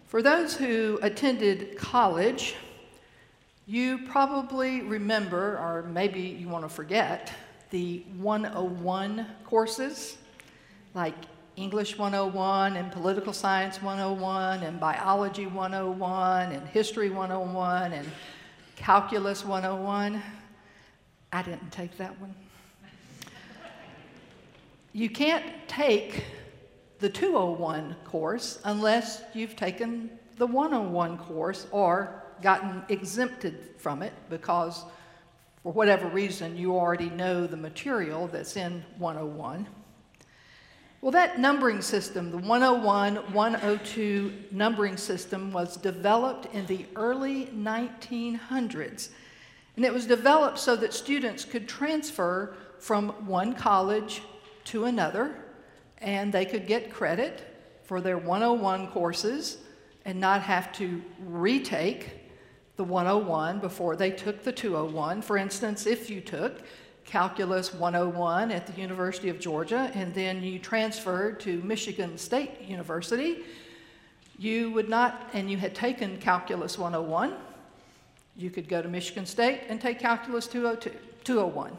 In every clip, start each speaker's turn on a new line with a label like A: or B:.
A: For those who attended college, you probably remember, or maybe you want to forget, the 101 courses, like English 101 and Political Science 101 and Biology 101 and History 101 and Calculus 101. I didn't take that one. You can't take the 201 course unless you've taken the 101 course or gotten exempted from it because for whatever reason you already know the material that's in 101. Well, that numbering system, the 101, 102 numbering system, was developed in the early 1900s. And it was developed so that students could transfer from one college to another, and they could get credit for their 101 courses and not have to retake the 101 before they took the 201. For instance, if you took Calculus 101 at the University of Georgia, and then you transferred to Michigan State University, you would not, and you had taken Calculus 101, you could go to Michigan State and take Calculus 201.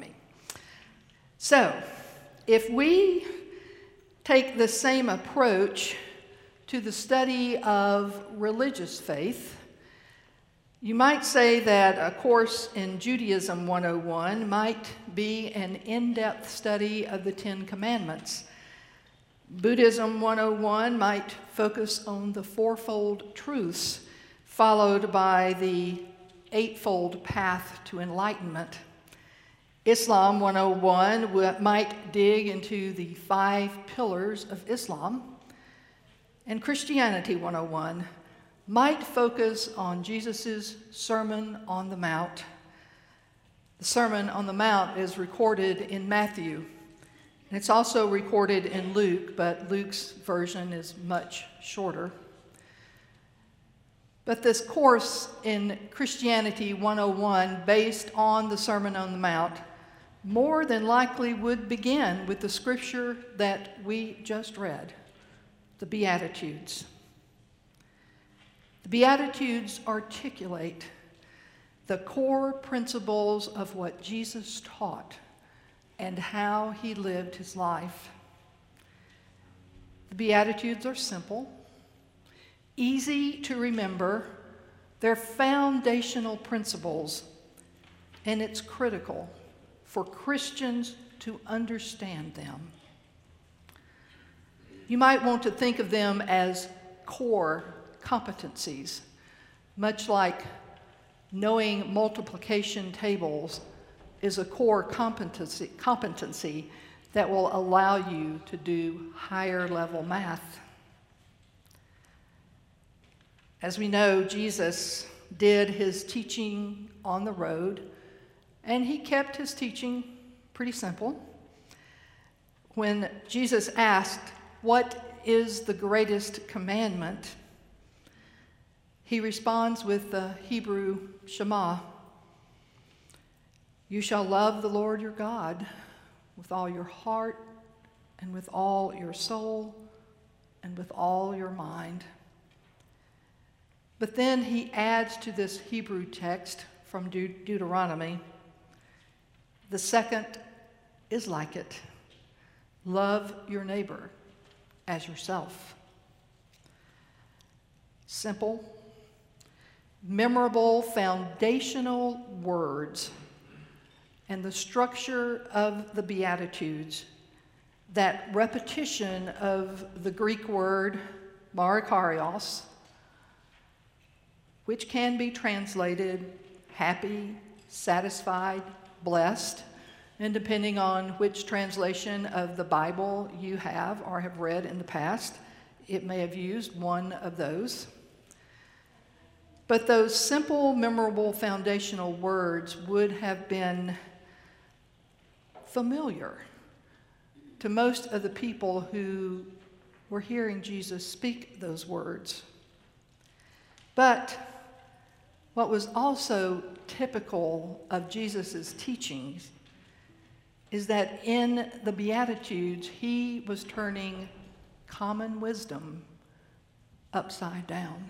A: So, if we take the same approach to the study of religious faith, you might say that a course in Judaism 101 might be an in-depth study of the Ten Commandments. Buddhism 101 might focus on the fourfold truths, followed by the eightfold path to enlightenment. Islam 101 might dig into the 5 pillars of Islam. And Christianity 101 might focus on Jesus' Sermon on the Mount. The Sermon on the Mount is recorded in Matthew, and it's also recorded in Luke, but Luke's version is much shorter. But this course in Christianity 101, based on the Sermon on the Mount, more than likely would begin with the scripture that we just read, the Beatitudes. The Beatitudes articulate the core principles of what Jesus taught and how he lived his life. The Beatitudes are simple, easy to remember, they're foundational principles, and it's critical for Christians to understand them. You might want to think of them as core competencies, much like knowing multiplication tables is a core competency that will allow you to do higher level math. As we know, Jesus did his teaching on the road, and he kept his teaching pretty simple. When Jesus asked, "What is the greatest commandment?" he responds with the Hebrew Shema. You shall love the Lord your God with all your heart and with all your soul and with all your mind. But then he adds to this Hebrew text from Deuteronomy, the second is like it. Love your neighbor as yourself. Simple, memorable, foundational words, and the structure of the Beatitudes, that repetition of the Greek word makarios, which can be translated happy, satisfied, blessed, and depending on which translation of the Bible you have or have read in the past, it may have used one of those. But those simple, memorable, foundational words would have been familiar to most of the people who were hearing Jesus speak those words. But what was also typical of Jesus' teachings is that in the Beatitudes, he was turning common wisdom upside down.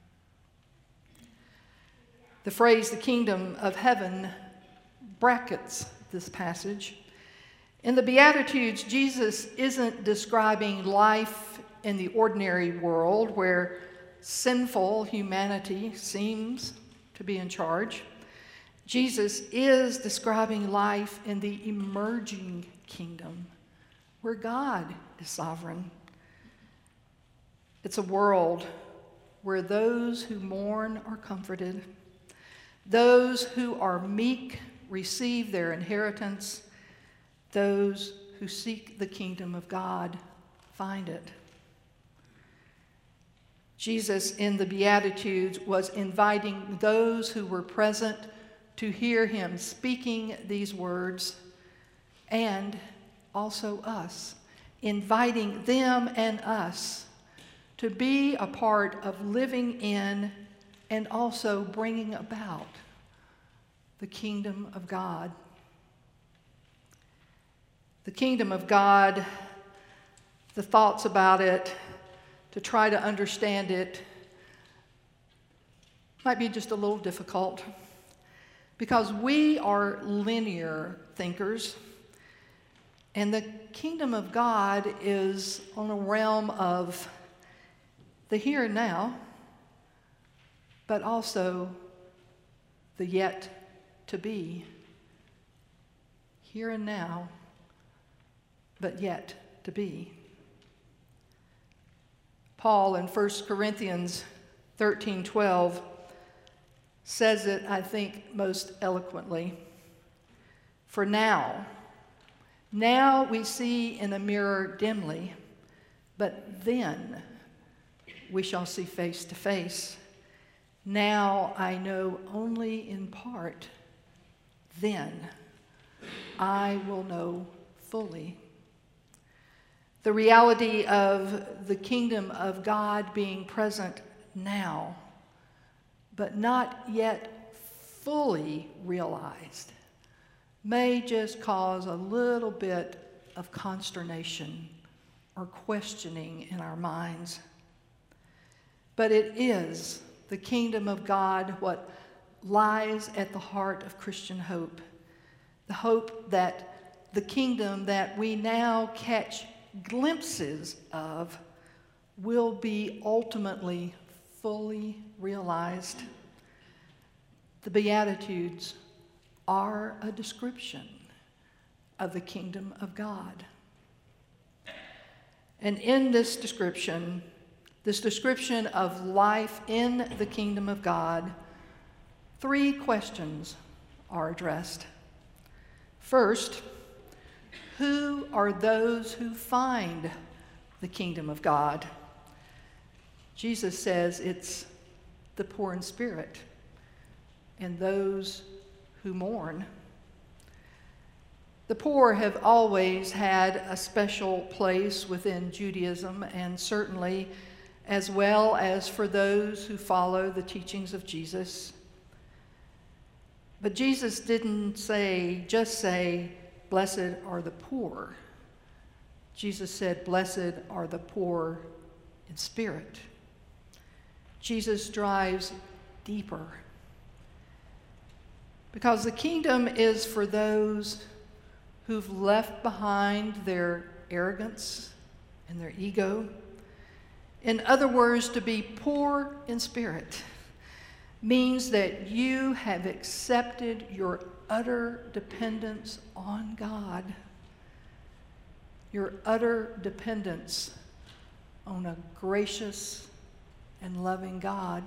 A: The phrase, the kingdom of heaven, brackets this passage. In the Beatitudes, Jesus isn't describing life in the ordinary world where sinful humanity seems to be in charge. Jesus is describing life in the emerging kingdom where God is sovereign. It's a world where those who mourn are comforted, those who are meek receive their inheritance, those who seek the kingdom of God find it. Jesus in the Beatitudes was inviting those who were present to hear him speaking these words, and also us, inviting them and us to be a part of living in and also bringing about the kingdom of God. The kingdom of God, the thoughts about it, to try to understand it, might be just a little difficult because we are linear thinkers, and the kingdom of God is on a realm of the here and now, but also the yet to be. Here and now, but yet to be. Paul in 1 Corinthians 13:12 says it, I think, most eloquently. For now we see in a mirror dimly, but then we shall see face to face. Now I know only in part, then I will know fully. The reality of the kingdom of God being present now, but not yet fully realized, may just cause a little bit of consternation or questioning in our minds. But it is the kingdom of God what lies at the heart of Christian hope. The hope that the kingdom that we now catch glimpses of will be ultimately fully realized. The Beatitudes are a description of the kingdom of God. And in this description of life in the kingdom of God, 3 questions are addressed. First, who are those who find the kingdom of God? Jesus says it's the poor in spirit and those who mourn. The poor have always had a special place within Judaism, and certainly as well as for those who follow the teachings of Jesus. But Jesus didn't just say, blessed are the poor. Jesus said, blessed are the poor in spirit. Jesus drives deeper. Because the kingdom is for those who've left behind their arrogance and their ego. In other words, to be poor in spirit means that you have accepted your utter dependence on God, your utter dependence on a gracious and loving God.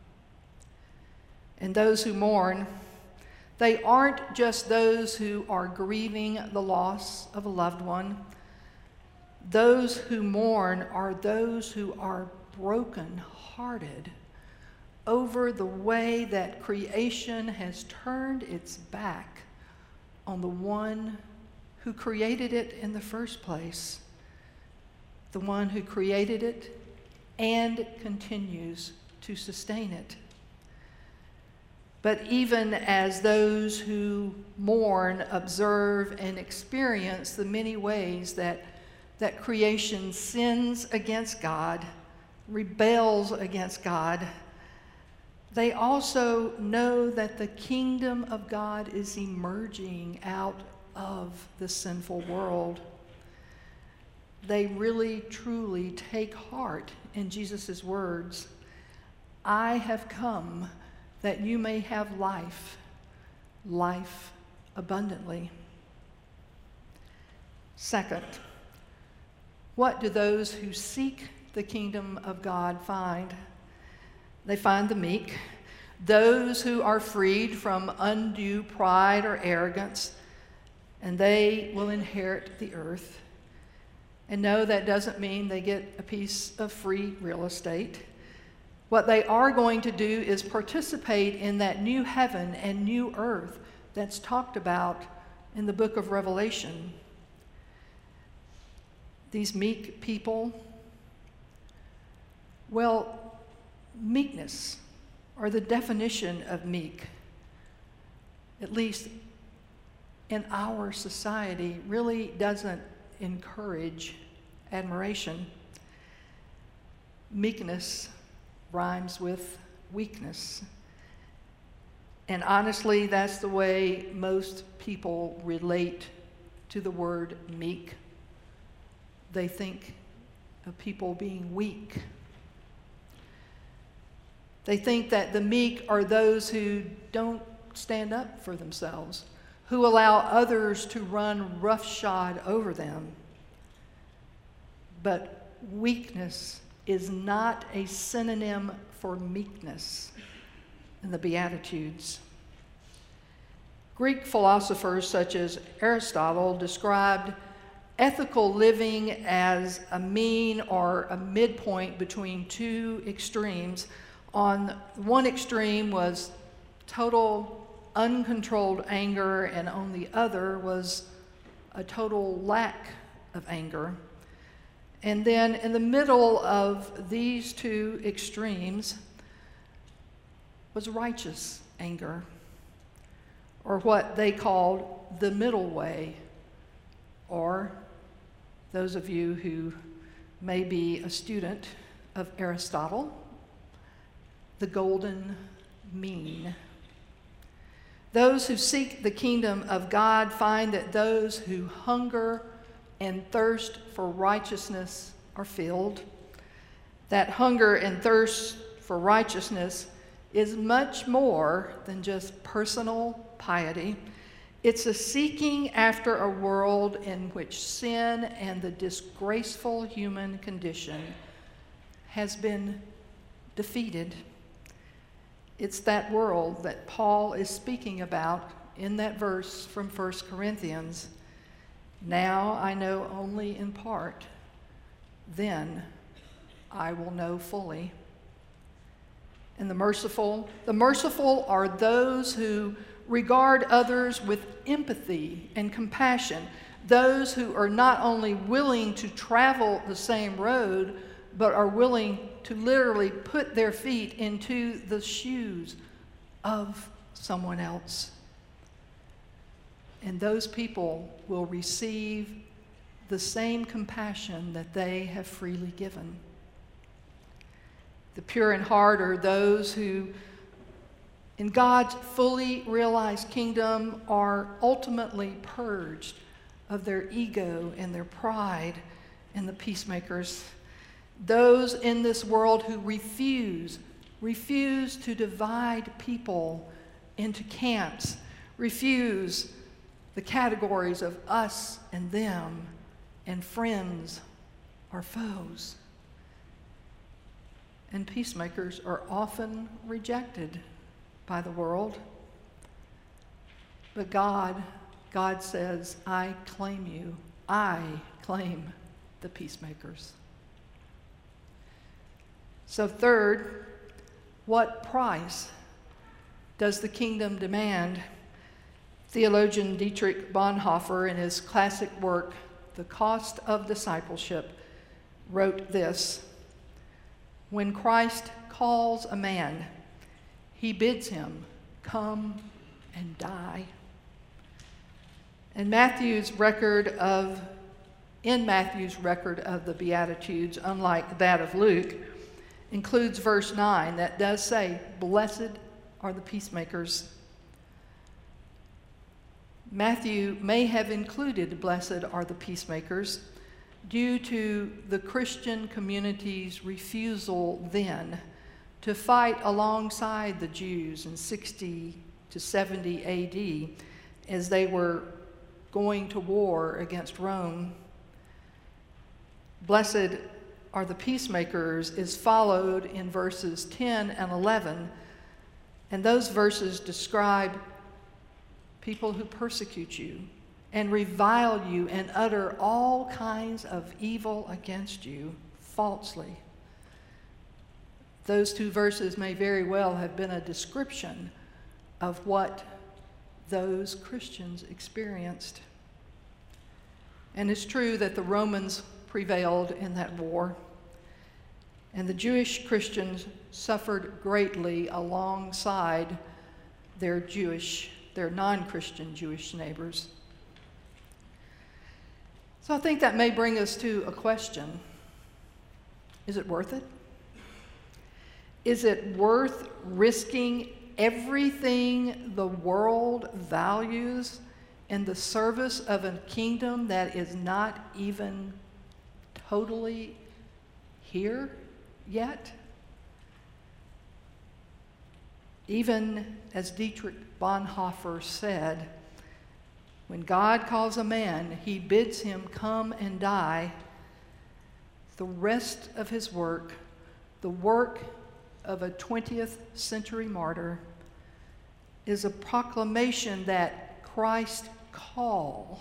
A: And those who mourn, they aren't just those who are grieving the loss of a loved one. Those who mourn are those who are broken-hearted over the way that creation has turned its back on the one who created it in the first place, the one who created it and continues to sustain it. But even as those who mourn observe and experience the many ways that creation sins against God, rebels against God, they also know that the kingdom of God is emerging out of the sinful world. They really, truly take heart in Jesus' words, "I have come that you may have life, life abundantly." Second, what do those who seek the kingdom of God find? They find the meek, those who are freed from undue pride or arrogance, and they will inherit the earth. And no, that doesn't mean they get a piece of free real estate. What they are going to do is participate in that new heaven and new earth that's talked about in the book of Revelation. These meek people, well, meekness, or the definition of meek, at least in our society, really doesn't encourage admiration. Meekness rhymes with weakness. And honestly, that's the way most people relate to the word meek. They think of people being weak. They think that the meek are those who don't stand up for themselves, who allow others to run roughshod over them. But weakness is not a synonym for meekness in the Beatitudes. Greek philosophers such as Aristotle described ethical living as a mean or a midpoint between two extremes. On one extreme was total uncontrolled anger, and on the other was a total lack of anger. And then in the middle of these two extremes was righteous anger, or what they called the middle way, or those of you who may be a student of Aristotle, the golden mean. Those who seek the kingdom of God find that those who hunger and thirst for righteousness are filled. That hunger and thirst for righteousness is much more than just personal piety. It's a seeking after a world in which sin and the disgraceful human condition has been defeated. It's that world that Paul is speaking about in that verse from 1 Corinthians. Now I know only in part, then I will know fully. And the merciful are those who regard others with empathy and compassion, those who are not only willing to travel the same road, but are willing to literally put their feet into the shoes of someone else. And those people will receive the same compassion that they have freely given. The pure in heart are those who, in God's fully realized kingdom, are ultimately purged of their ego and their pride, and the peacemakers. Those in this world who refuse to divide people into camps, refuse the categories of us and them, and friends or foes. And peacemakers are often rejected by the world. But God says, I claim you. I claim the peacemakers. So third, what price does the kingdom demand? Theologian Dietrich Bonhoeffer, in his classic work, The Cost of Discipleship, wrote this: when Christ calls a man, he bids him come and die. In Matthew's record of the Beatitudes, unlike that of Luke, includes verse 9 that does say, "Blessed are the peacemakers." Matthew may have included "Blessed are the peacemakers" due to the Christian community's refusal then to fight alongside the Jews in 60 to 70 AD as they were going to war against Rome. "Blessed are the peacemakers" is followed in verses 10 and 11, and those verses describe people who persecute you and revile you and utter all kinds of evil against you falsely. Those two verses may very well have been a description of what those Christians experienced. And it's true that the Romans prevailed in that war, and the Jewish Christians suffered greatly alongside their non-Christian Jewish neighbors. So I think that may bring us to a question. Is it worth it? Is it worth risking everything the world values in the service of a kingdom that is not even totally here yet? Even as Dietrich Bonhoeffer said, when God calls a man, he bids him come and die. The rest of his work, the work of a 20th century martyr, is a proclamation that Christ's call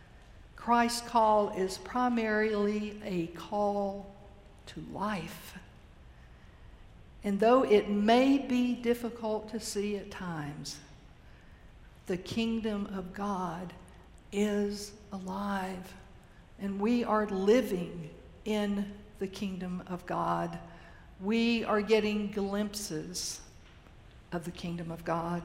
A: is primarily a call to life. And though it may be difficult to see at times, the kingdom of God is alive, and we are living in the kingdom of God. We are getting glimpses of the kingdom of God.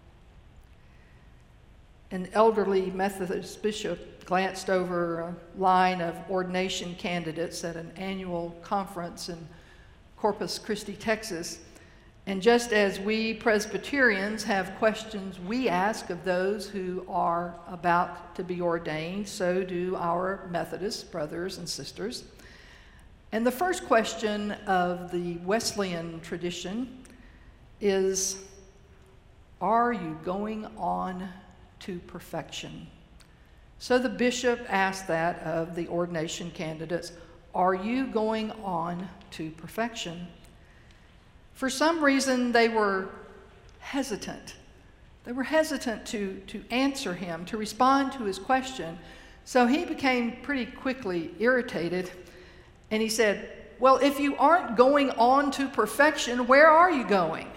A: An elderly Methodist bishop glanced over a line of ordination candidates at an annual conference in Corpus Christi, Texas. And just as we Presbyterians have questions we ask of those who are about to be ordained, so do our Methodist brothers and sisters. And the first question of the Wesleyan tradition is, are you going on to perfection? So the bishop asked that of the ordination candidates, are you going on to perfection? For some reason, they were hesitant. They were hesitant to answer him, to respond to his question. So he became pretty quickly irritated, and he said, well, if you aren't going on to perfection, where are you going?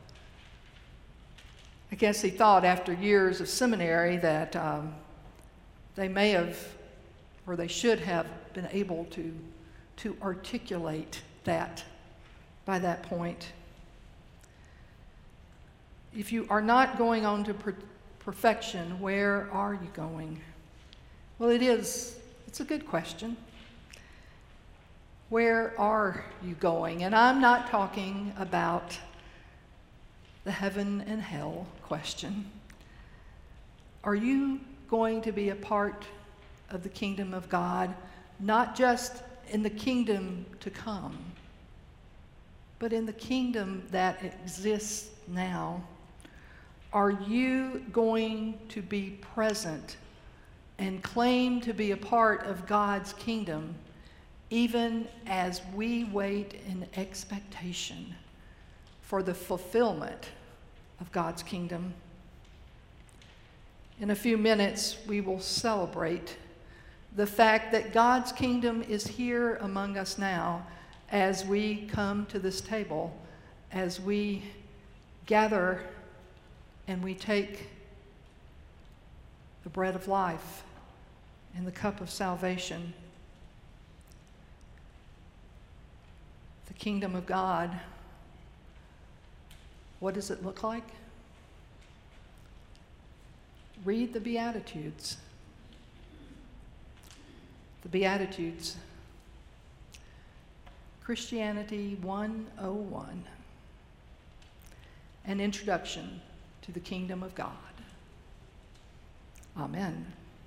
A: I guess he thought after years of seminary that they may have, or they should have been able to articulate that by that point. If you are not going on to perfection, where are you going? Well, it's a good question. Where are you going? And I'm not talking about the heaven and hell question. Are you going to be a part of the kingdom of God, not just in the kingdom to come, but in the kingdom that exists now? Are you going to be present and claim to be a part of God's kingdom, even as we wait in expectation for the fulfillment of God's kingdom? In a few minutes, we will celebrate the fact that God's kingdom is here among us now as we come to this table, as we gather and we take the bread of life and the cup of salvation. The kingdom of God, what does it look like? Read the Beatitudes. The Beatitudes. Christianity 101, an introduction to the kingdom of God. Amen.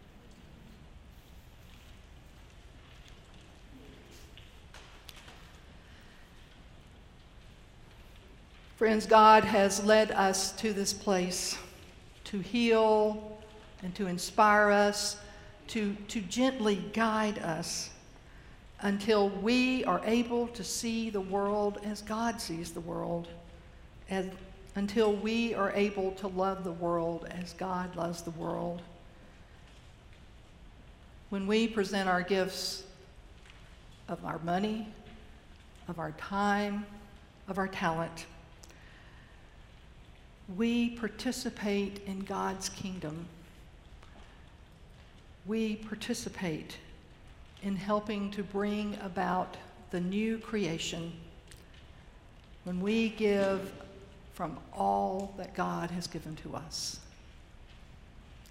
A: Friends, God has led us to this place to heal and to inspire us, to gently guide us until we are able to see the world as God sees the world, until we are able to love the world as God loves the world. When we present our gifts of our money, of our time, of our talent, we participate in God's kingdom. We participate in helping to bring about the new creation when we give from all that God has given to us.